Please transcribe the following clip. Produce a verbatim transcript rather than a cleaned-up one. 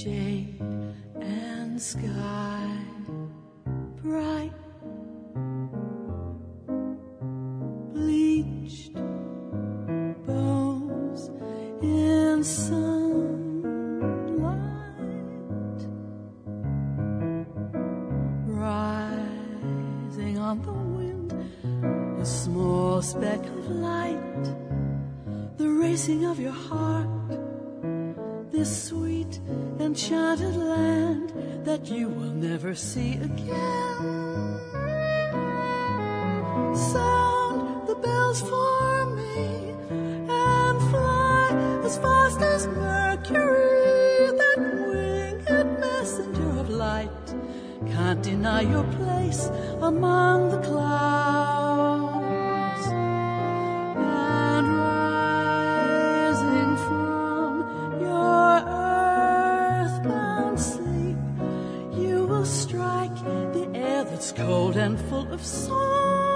shade and sky bright, bleached bones in sunlight, rising on the wind, a small speck of light, the racing of your heart, this sweet enchanted land that you will never see again. Sound the bells for me and fly as fast as Mercury, that winged messenger of light can't deny your place among the clouds. And rising from your earthbound sleep, you will strike the air that's cold and full of song.